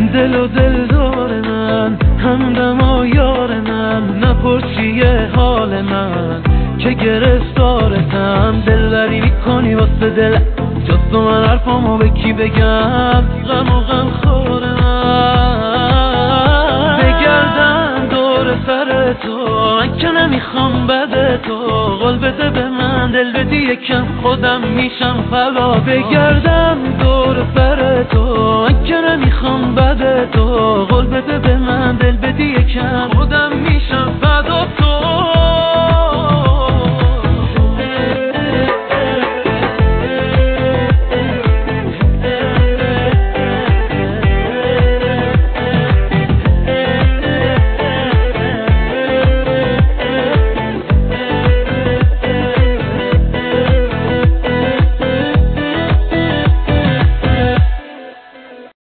دل و دل دار من، همدم و یار من، نپرسیه حال من که گرفتارتم. دلبری میکنی واسه دل، جز تو من حرفامو به کی بگم؟ غم و غم خوره من. بگردم دور سر تو، من که نمیخوام بده تو. قول بده به من، دل بدی یکم، خودم میشم فدا. بگردم دور سر